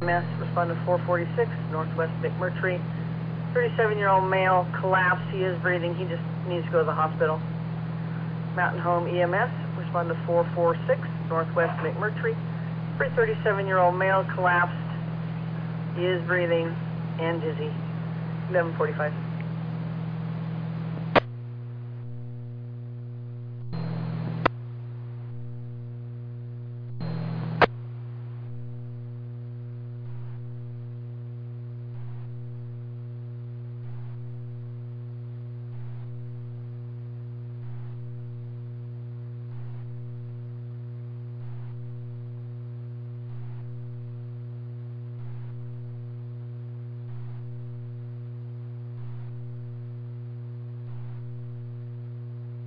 EMS, respond to 446, Northwest McMurtry. 37-year-old male collapsed. He is breathing. He just needs to go to the hospital. Mountain Home EMS, respond to 446, Northwest McMurtry. 37-year-old male collapsed. He is breathing and dizzy. 11:45.